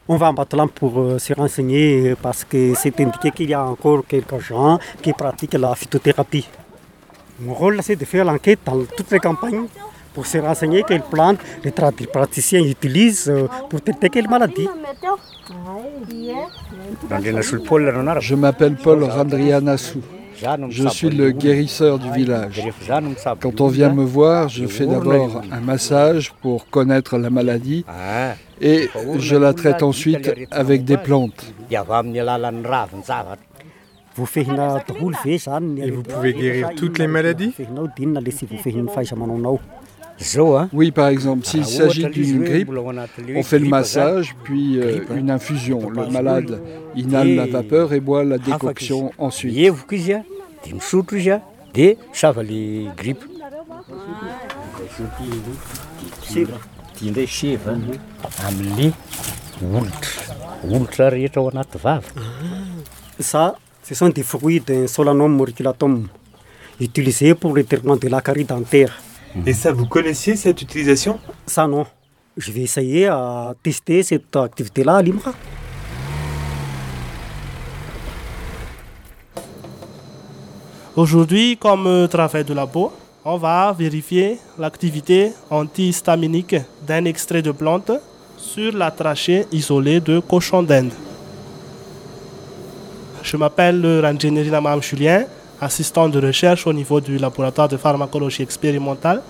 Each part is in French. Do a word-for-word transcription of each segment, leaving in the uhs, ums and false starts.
On va en Batlam pour euh, se renseigner parce que c'est indiqué qu'il y a encore quelques gens qui pratiquent la phytothérapie. Mon rôle, c'est de faire l'enquête dans toutes les campagnes pour se renseigner quelles plantes les praticiens utilisent euh, pour traiter quelle maladie. Je m'appelle Paul Randrianassou. Je suis le guérisseur du village. Quand on vient me voir, je fais d'abord un massage pour connaître la maladie et je la traite ensuite avec des plantes. Et vous pouvez guérir toutes les maladies? Oui, par exemple, s'il s'agit d'une grippe, on fait le massage, puis euh, une infusion. Le malade inhale la vapeur et boit la décoction ensuite. Ça, ce sont des fruits d'un Solanum auriculatum, utilisés pour le traitement de la carie dentaire. Et ça, vous connaissiez cette utilisation? Ça, non. Je vais essayer à tester cette activité-là à Limra. Aujourd'hui, comme travail de labo, on va vérifier l'activité antihistaminique d'un extrait de plante sur la trachée isolée de cochon d'Inde. Je m'appelle Ranjeni Namam Julien, assistant de recherche au niveau du laboratoire de pharmacologie expérimentale.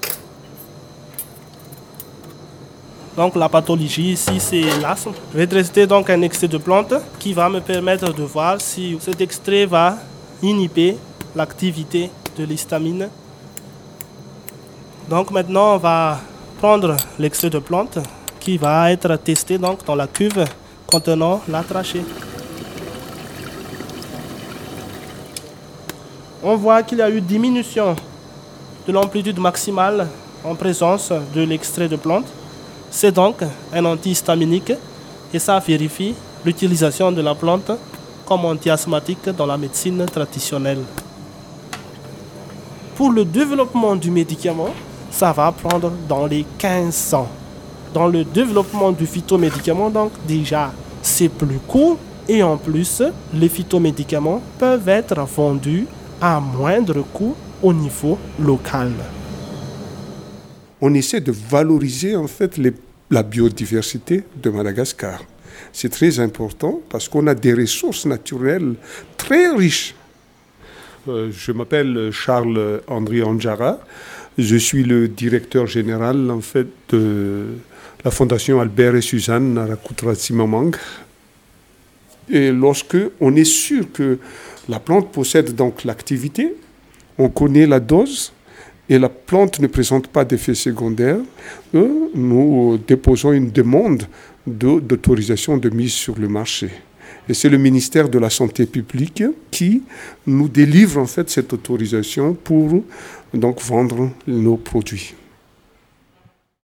Donc la pathologie ici, c'est l'asthme. Je vais tester donc un extrait de plante qui va me permettre de voir si cet extrait va inhiber l'activité de l'histamine. Donc maintenant, on va prendre l'extrait de plante qui va être testé donc dans la cuve contenant la trachée. On voit qu'il y a eu diminution de l'amplitude maximale en présence de l'extrait de plante. C'est donc un antihistaminique et ça vérifie l'utilisation de la plante comme anti-asthmatique dans la médecine traditionnelle. Pour le développement du médicament, ça va prendre dans les quinze ans. Dans le développement du phytomédicament, donc déjà, c'est plus court et en plus, les phytomédicaments peuvent être vendus à moindre coût au niveau local. On essaie de valoriser en fait les, la biodiversité de Madagascar. C'est très important parce qu'on a des ressources naturelles très riches. Euh, je m'appelle Charles André Anjara. Je suis le directeur général en fait de la Fondation Albert et Suzanne Narakutra-Simamang. Et lorsque on est sûr que la plante possède donc l'activité, on connaît la dose et la plante ne présente pas d'effets secondaires, nous déposons une demande de, d'autorisation de mise sur le marché. Et c'est le ministère de la Santé publique qui nous délivre en fait cette autorisation pour donc vendre nos produits.